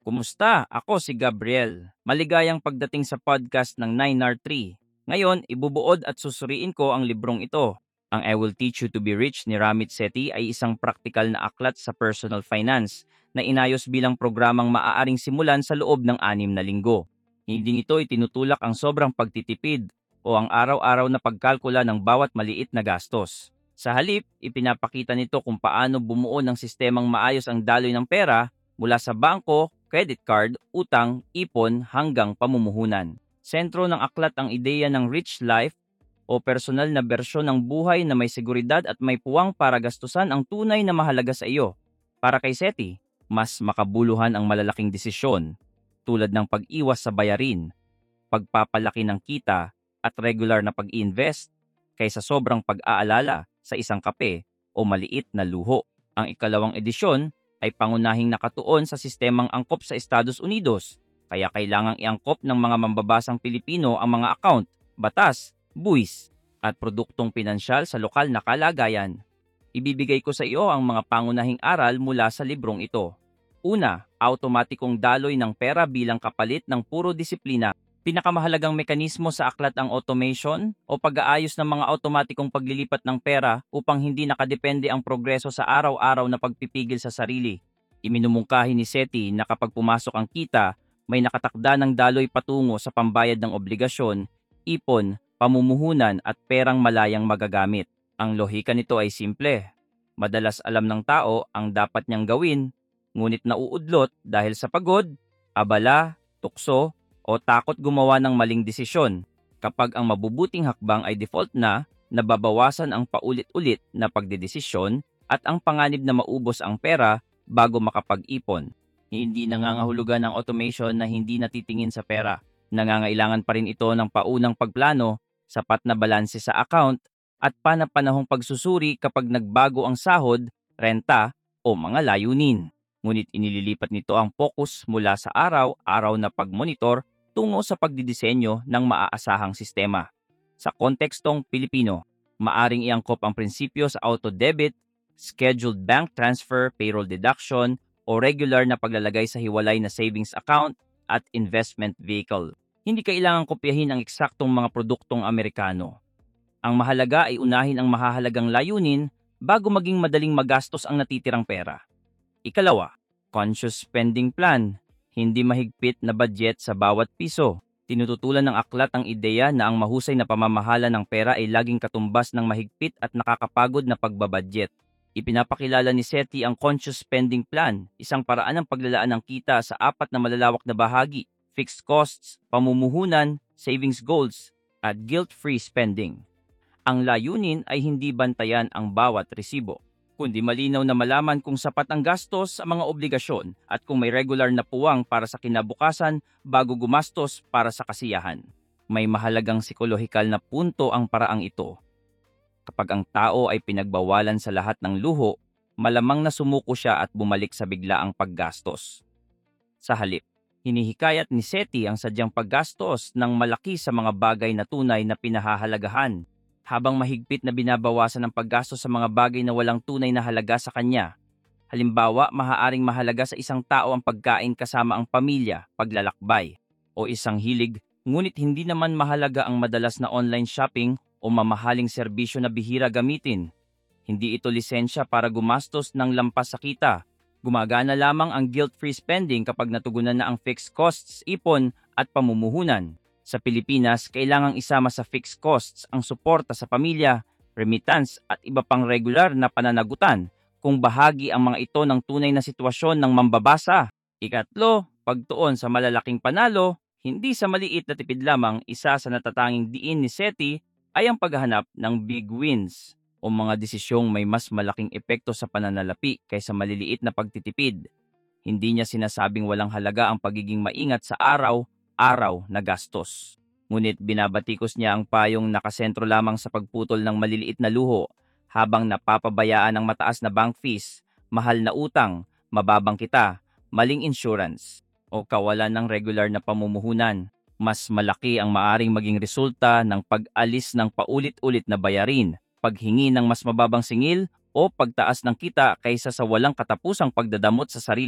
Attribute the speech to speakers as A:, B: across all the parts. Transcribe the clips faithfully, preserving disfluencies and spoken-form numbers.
A: Kumusta? Ako si Gabriel. Maligayang pagdating sa podcast ng nine R three. Ngayon, ibubuod at susuriin ko ang librong ito. Ang I Will Teach You to Be Rich ni Ramit Sethi ay isang praktikal na aklat sa personal finance na inayos bilang programang maaaring simulan sa loob ng anim na linggo. Hindi ito itinutulak ang sobrang pagtitipid o ang araw-araw na pagkalkula ng bawat maliit na gastos. Sa halip, ipinapakita nito kung paano bumuo ng sistemang maayos ang daloy ng pera mula sa bangko, credit card, utang, ipon hanggang pamumuhunan. Sentro ng aklat ang ideya ng rich life o personal na bersyon ng buhay na may seguridad at may puwang para gastusan ang tunay na mahalaga sa iyo. Para kay Seti, mas makabuluhan ang malalaking desisyon tulad ng pag-iwas sa bayarin, pagpapalaki ng kita at regular na pag-invest kaysa sobrang pag-aalala sa isang kape o maliit na luho. Ang ikalawang edisyon ay pangunahing nakatuon sa sistemang angkop sa Estados Unidos, kaya kailangang iangkop ng mga mambabasang Pilipino ang mga account, batas, buwis, at produktong pinansyal sa lokal na kalagayan. Ibibigay ko sa iyo ang mga pangunahing aral mula sa librong ito. Una, automatikong daloy ng pera bilang kapalit ng puro disiplina. Pinakamahalagang mekanismo sa aklat ang automation o pag-aayos ng mga automatikong paglilipat ng pera upang hindi nakadepende ang progreso sa araw-araw na pagpipigil sa sarili. Iminumungkahi ni Sethi na kapag pumasok ang kita, may nakatakda ng daloy patungo sa pambayad ng obligasyon, ipon, pamumuhunan at perang malayang magagamit. Ang lohika nito ay simple. Madalas alam ng tao ang dapat niyang gawin, ngunit nauudlot dahil sa pagod, abala, tukso, o takot gumawa ng maling desisyon. Kapag ang mabubuting hakbang ay default na, nababawasan ang paulit-ulit na pagdedesisyon at ang panganib na maubos ang pera bago makapag-ipon. Hindi nangangahulugan ng automation na hindi natitingin sa pera. Nangangailangan pa rin ito ng paunang pagplano, sapat na balanse sa account, at panapanahong pagsusuri kapag nagbago ang sahod, renta, o mga layunin. Ngunit inililipat nito ang focus mula sa araw-araw na pagmonitor tungo sa pagdidisenyo ng maaasahang sistema. Sa kontekstong Pilipino, maaring iangkop ang prinsipyo sa auto-debit, scheduled bank transfer, payroll deduction, o regular na paglalagay sa hiwalay na savings account at investment vehicle. Hindi kailangang kopyahin ang eksaktong mga produktong Amerikano. Ang mahalaga ay unahin ang mahahalagang layunin bago maging madaling magastos ang natitirang pera. Ikalawa, conscious spending plan. Hindi mahigpit na budget sa bawat piso. Tinututulan ng aklat ang ideya na ang mahusay na pamamahala ng pera ay laging katumbas ng mahigpit at nakakapagod na pagbabudget. Ipinapakilala ni Sethi ang conscious spending plan, isang paraan ng paglalaan ng kita sa apat na malalawak na bahagi: fixed costs, pamumuhunan, savings goals, at guilt-free spending. Ang layunin ay hindi bantayan ang bawat resibo, kundi malinaw na malaman kung sapat ang gastos sa mga obligasyon at kung may regular na puwang para sa kinabukasan bago gumastos para sa kasiyahan. May mahalagang psikolohikal na punto ang paraang ito. Kapag ang tao ay pinagbawalan sa lahat ng luho, malamang na sumuko siya at bumalik sa biglaang paggastos. Sa halip, hinihikayat ni Sethi ang sadyang paggastos ng malaki sa mga bagay na tunay na pinahahalagahan, habang mahigpit na binabawasan ang paggastos sa mga bagay na walang tunay na halaga sa kanya. Halimbawa, maaaring mahalaga sa isang tao ang pagkain kasama ang pamilya, paglalakbay, o isang hilig, ngunit hindi naman mahalaga ang madalas na online shopping o mamahaling serbisyo na bihira gamitin. Hindi ito lisensya para gumastos ng lampas sa kita. Gumagana lamang ang guilt-free spending kapag natugunan na ang fixed costs, ipon, at pamumuhunan. Sa Pilipinas, kailangang isama sa fixed costs ang suporta sa pamilya, remittance at iba pang regular na pananagutan kung bahagi ang mga ito ng tunay na sitwasyon ng mambabasa. Ikatlo, pagtuon sa malalaking panalo, hindi sa maliit na tipid lamang. Isa sa natatanging diin ni Sethi ay ang paghahanap ng big wins o mga desisyong may mas malaking epekto sa pananalapi kaysa maliliit na pagtitipid. Hindi niya sinasabing walang halaga ang pagiging maingat sa araw araw na gastos. Ngunit binabatikos niya ang payong nakasentro lamang sa pagputol ng maliliit na luho habang napapabayaan ang mataas na bank fees, mahal na utang, mababang kita, maling insurance, o kawalan ng regular na pamumuhunan. Mas malaki ang maaring maging resulta ng pag-alis ng paulit-ulit na bayarin, paghingi ng mas mababang singil, o pagtaas ng kita kaysa sa walang katapusang pagdadamot sa sarili.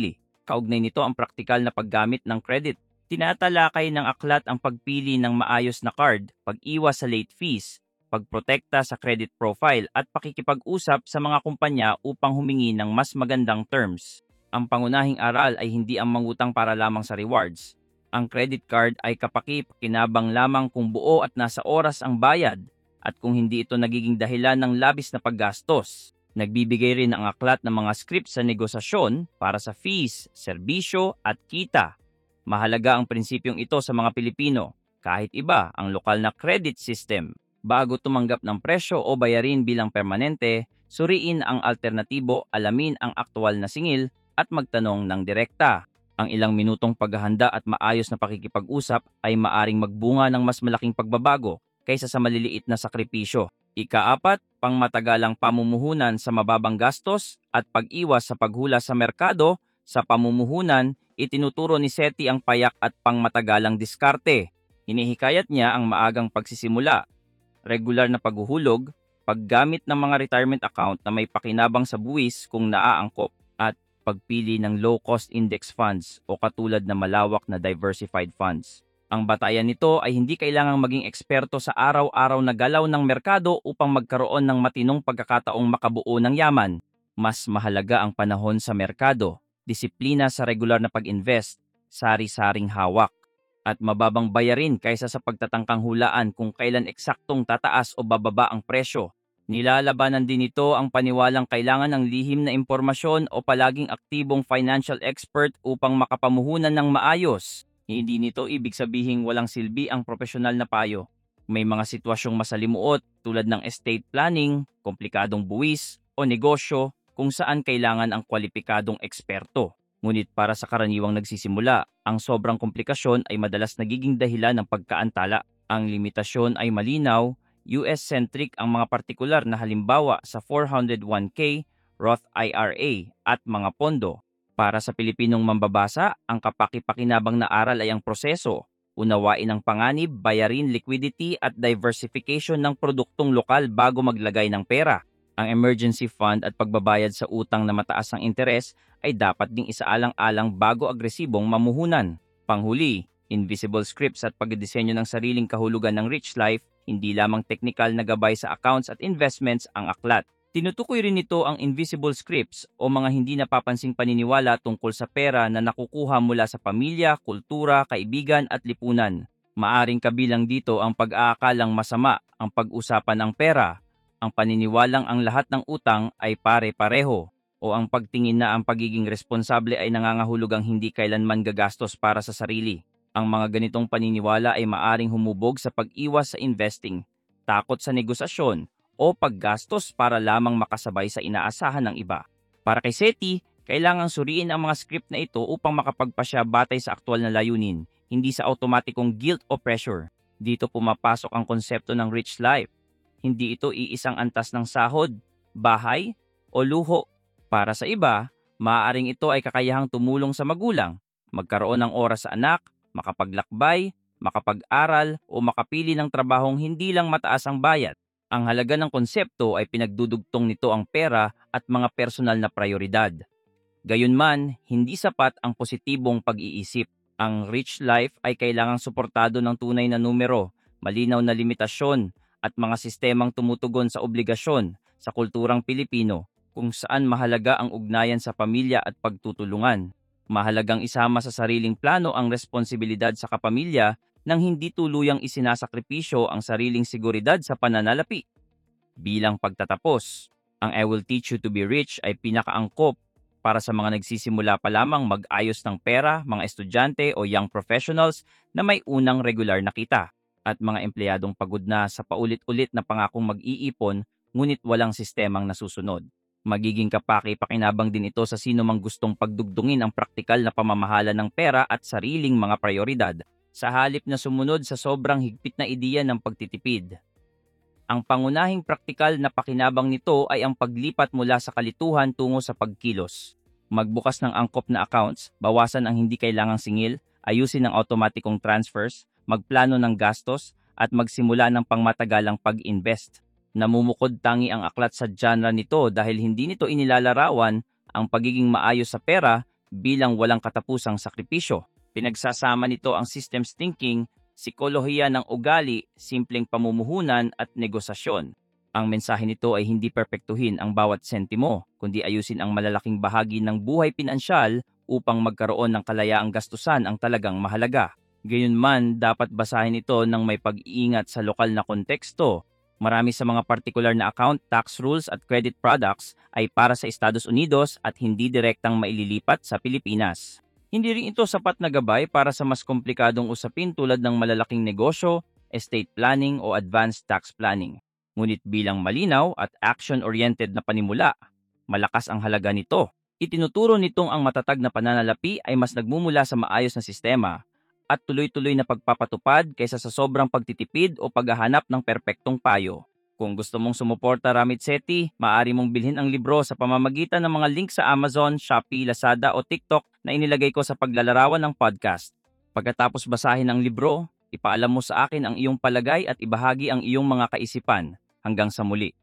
A: Kaugnay nito ang praktikal na paggamit ng credit. Tinatalakay ng aklat ang pagpili ng maayos na card, pag-iwas sa late fees, pagprotekta sa credit profile at pakikipag-usap sa mga kumpanya upang humingi ng mas magandang terms. Ang pangunahing aral ay hindi ang mangutang para lamang sa rewards. Ang credit card ay kapaki-pakinabang lamang kung buo at nasa oras ang bayad at kung hindi ito nagiging dahilan ng labis na paggastos. Nagbibigay rin ang aklat ng mga script sa negosasyon para sa fees, serbisyo at kita. Mahalaga ang prinsipyong ito sa mga Pilipino, kahit iba ang lokal na credit system. Bago tumanggap ng presyo o bayarin bilang permanente, suriin ang alternatibo, alamin ang aktwal na singil at magtanong ng direkta. Ang ilang minutong paghahanda at maayos na pakikipag-usap ay maaring magbunga ng mas malaking pagbabago kaysa sa maliliit na sakripisyo. Ikaapat, pangmatagalang pamumuhunan sa mababang gastos at pag-iwas sa paghula sa merkado. Sa pamumuhunan, itinuturo ni Seti ang payak at pangmatagalang diskarte. Hinihikayat niya ang maagang pagsisimula, regular na paghuhulog, paggamit ng mga retirement account na may pakinabang sa buwis kung naaangkop, at pagpili ng low-cost index funds o katulad na malawak na diversified funds. Ang batayan nito ay hindi kailangang maging eksperto sa araw-araw na galaw ng merkado upang magkaroon ng matinong pagkakataong makabuo ng yaman. Mas mahalaga ang panahon sa merkado, disiplina sa regular na pag-invest, sari-saring hawak, at mababang bayarin kaysa sa pagtatangkang hulaan kung kailan eksaktong tataas o bababa ang presyo. Nilalabanan din ito ang paniwalang kailangan ng lihim na impormasyon o palaging aktibong financial expert upang makapamuhunan ng maayos. Hindi nito ibig sabihing walang silbi ang profesional na payo. May mga sitwasyong masalimuot tulad ng estate planning, komplikadong buwis o negosyo kung saan kailangan ang kwalipikadong eksperto. Ngunit para sa karaniwang nagsisimula, ang sobrang komplikasyon ay madalas nagiging dahilan ng pagkaantala. Ang limitasyon ay malinaw, U S-centric ang mga partikular na halimbawa sa four oh one K, Roth I R A at mga pondo. Para sa Pilipinong mambabasa, ang kapaki-pakinabang na aral ay ang proseso. Unawain ang panganib, bayarin, liquidity at diversification ng produktong lokal bago maglagay ng pera. Ang emergency fund at pagbabayad sa utang na mataas ang interes ay dapat ding isaalang-alang bago agresibong mamuhunan. Panghuli, invisible scripts at pagdidisenyo ng sariling kahulugan ng rich life, hindi lamang teknikal na gabay sa accounts at investments ang aklat. Tinutukoy rin nito ang invisible scripts o mga hindi napapansing paniniwala tungkol sa pera na nakukuha mula sa pamilya, kultura, kaibigan at lipunan. Maaring kabilang dito ang pag-aakalang masama ang pag-usapan ng pera, ang paniniwalang ang lahat ng utang ay pare-pareho, o ang pagtingin na ang pagiging responsable ay nangangahulugang hindi kailanman gagastos para sa sarili. Ang mga ganitong paniniwala ay maaring humubog sa pag-iwas sa investing, takot sa negosasyon, o paggastos para lamang makasabay sa inaasahan ng iba. Para kay Seti, kailangang suriin ang mga script na ito upang makapagpasya batay sa aktwal na layunin, hindi sa automatikong guilt o pressure. Dito pumapasok ang konsepto ng rich life. Hindi ito iisang antas ng sahod, bahay, o luho. Para sa iba, maaaring ito ay kakayahang tumulong sa magulang, magkaroon ng oras sa anak, makapaglakbay, makapag-aral o makapili ng trabahong hindi lang mataas ang bayad. Ang halaga ng konsepto ay pinagdudugtong nito ang pera at mga personal na prioridad. Gayunman, hindi sapat ang positibong pag-iisip. Ang rich life ay kailangang suportado ng tunay na numero, malinaw na limitasyon, at mga sistemang tumutugon sa obligasyon sa kulturang Pilipino kung saan mahalaga ang ugnayan sa pamilya at pagtutulungan. Mahalagang isama sa sariling plano ang responsibilidad sa kapamilya nang hindi tuluyang isinasakripisyo ang sariling seguridad sa pananalapi. Bilang pagtatapos, ang I Will Teach You to Be Rich ay pinakaangkop para sa mga nagsisimula pa lamang mag-ayos ng pera, mga estudyante o young professionals na may unang regular na kita, at mga empleyadong pagod na sa paulit-ulit na pangakong mag-iipon ngunit walang sistemang nasusunod. Magiging kapaki-pakinabang din ito sa sino mang gustong pagdugdungin ang praktikal na pamamahala ng pera at sariling mga prioridad, sa halip na sumunod sa sobrang higpit na ideya ng pagtitipid. Ang pangunahing praktikal na pakinabang nito ay ang paglipat mula sa kalituhan tungo sa pagkilos. Magbukas ng angkop na accounts, bawasan ang hindi kailangang singil, ayusin ang automatikong transfers, magplano ng gastos, at magsimula ng pangmatagalang pag-invest. Namumukod tangi ang aklat sa genre nito dahil hindi nito inilalarawan ang pagiging maayos sa pera bilang walang katapusang sakripisyo. Pinagsasama nito ang systems thinking, psikolohiya ng ugali, simpleng pamumuhunan at negosasyon. Ang mensahe nito ay hindi perpektuhin ang bawat sentimo, kundi ayusin ang malalaking bahagi ng buhay pinansyal upang magkaroon ng kalayaang gastusan ang talagang mahalaga. Gayunman, dapat basahin ito ng may pag-iingat sa lokal na konteksto. Marami sa mga partikular na account, tax rules at credit products ay para sa Estados Unidos at hindi direktang maililipat sa Pilipinas. Hindi rin ito sapat na gabay para sa mas komplikadong usapin tulad ng malalaking negosyo, estate planning o advanced tax planning. Ngunit bilang malinaw at action-oriented na panimula, malakas ang halaga nito. Itinuturo nitong ang matatag na pananalapi ay mas nagmumula sa maayos na sistema at tuloy-tuloy na pagpapatupad kaysa sa sobrang pagtitipid o paghahanap ng perpektong payo. Kung gusto mong sumuporta Ramit Sethi, maaari mong bilhin ang libro sa pamamagitan ng mga link sa Amazon, Shopee, Lazada o TikTok na inilagay ko sa paglalarawan ng podcast. Pagkatapos basahin ang libro, ipaalam mo sa akin ang iyong palagay at ibahagi ang iyong mga kaisipan. Hanggang sa muli.